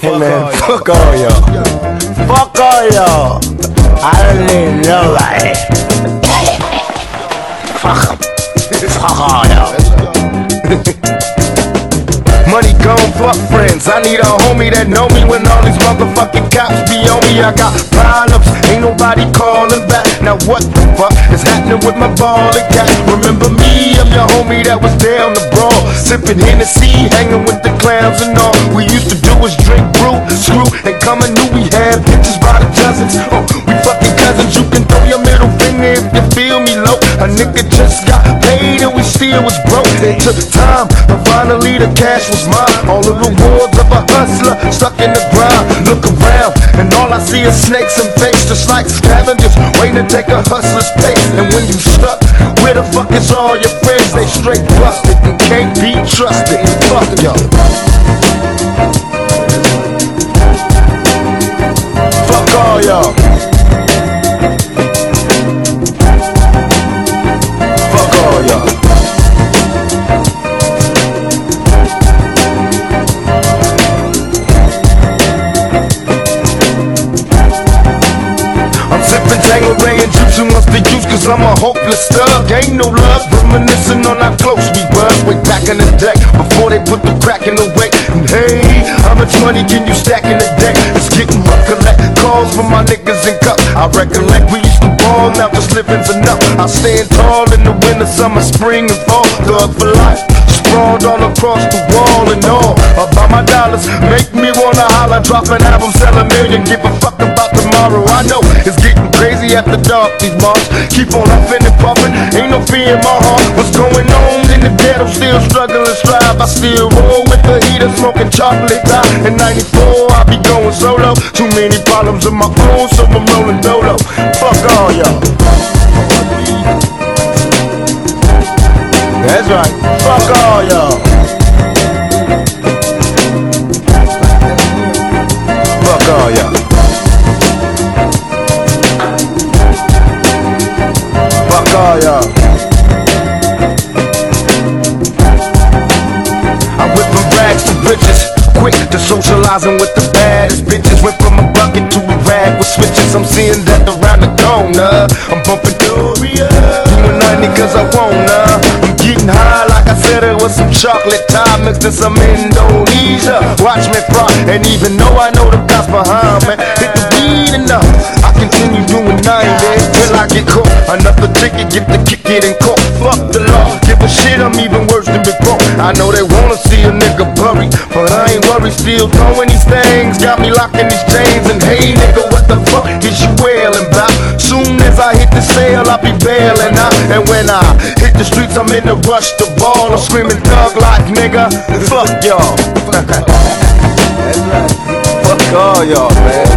Hey man, fuck all y'all. Fuck all y'all. I don't need nobody. Fuck 'em. Fuck all y'all. Money gone, fuck friends. I need a homie that know me when all these motherfucking cops be on me. I got problems, ain't nobody calling back. Now what the fuck is happening with my ball and cat? Remember me, I'm your homie that was down the brawl, sipping Hennessy, hanging with the clowns and all. We used to do is drink, brew, screw, and come and knew we had bitches by the dozens. Oh, we fucking cousins. You can throw your middle finger if you feel me low. A nigga just got paid and we still was broke. It took time, but finally the cash was mine. All the rewards of a hustler stuck in the ground. Look around and all I see is snakes and fakes, just like scavengers waiting to take a hustler's place. And when you stuck, where the fuck is all your friends? They straight busted and can't be trusted. Fuck y'all. Fuck all y'all. Fuck all y'all. Tangeray and juice and wants the use, cause I'm a hopeless thug. Ain't no love, reminiscing on how close we was way back in the day, before they put the crack in the way. And hey, how much money can you stack in a day? It's getting rough, collect calls from my niggas in cups. I recollect we used to ball, now just living's enough. I stand tall in the winter, summer, spring and fall. Thug for life, sprawled all across the wall and all. About my dollars, make me wanna holler. Drop an album, sell a million, give a fuck about tomorrow. I know it's getting crazy after dark, these bars keep on huffing and puffing, ain't no fear in my heart. What's going on in the ghetto? Still struggling, strive. I still roll with the heater, smoking chocolate die. In 94 I be going solo, too many problems of my own, so I'm rolling dolo. Fuck all y'all. That's right, fuck all y'all. Fuck all y'all. Fuck all y'all. I went from rags to riches, quick to socializing with the baddest bitches. Went from a bucket to a rag with switches. I'm seeing that around the corner. I'm bumping Doria, doing 90 cause I wanna. I'm getting high like I said it was some chocolate tie mixed in some Indonesia. Watch me fry, and even though I know the cops behind me, hit the weed enough, I continue doing 90 till I get caught. Another ticket, get the kick it in court. Fuck the law, give a shit, I'm even worse than before. I know they wanna see a nigga bury, but I ain't worried, still throwing these things. Got me locking these chains, and hey nigga, what the fuck is you wailing about? Soon as I hit the sale, I'll be bailing out. And when I hit the streets, I'm in the rush to ball. I'm screaming thug like nigga, fuck y'all. That's right, fuck all y'all, man.